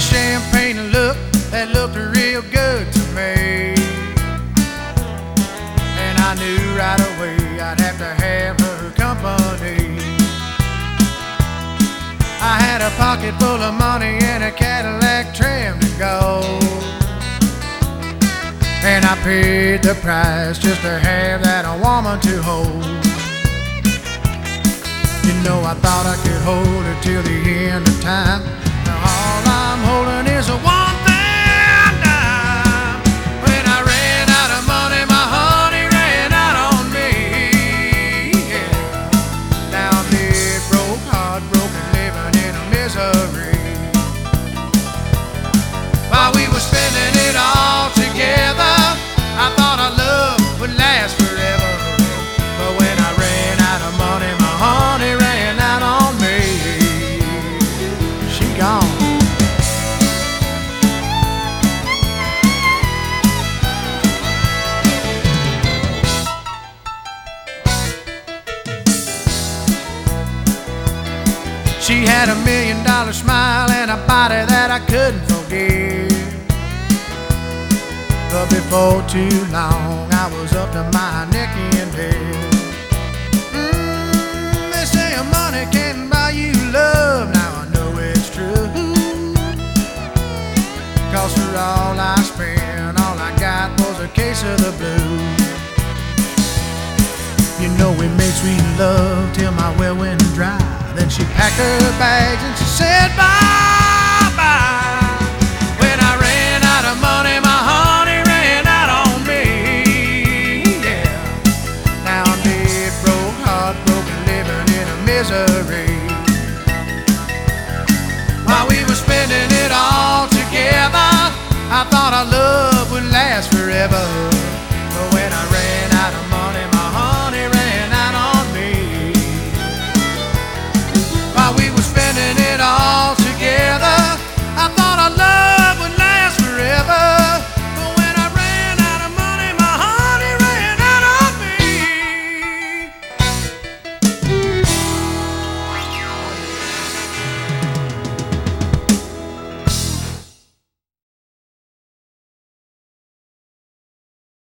champagne look that looked real good to me, and I knew right away I'd have to have her company. I had a pocket full of money and a Cadillac trimmed in gold, and I paid the price just to have that woman to hold. You know, I thought I could hold her till the end of time. Now all I'm holding is a one thing dime. When I ran out of money, my honey ran out on me. Yeah. Now I'm dead broke, heartbroken, living in a misery. While we were spending it all together, I thought our love would last forever. But when I ran out of money, my honey ran out on me. She gone. She had $1 million smile and a body that I couldn't forget. But before too long, I was up to my neck in debt. They say money can't buy you love. Now I know it's true. 'Cause for all I spent, all I got was a case of the blues. You know, we made sweet love till my well went dry. Then she packed her bags and she said bye-bye. When I ran out of money, my honey ran out on me. Yeah. Now I'm dead broke, heartbroken, living in a misery. While we were spending it all together, I thought our love would last forever.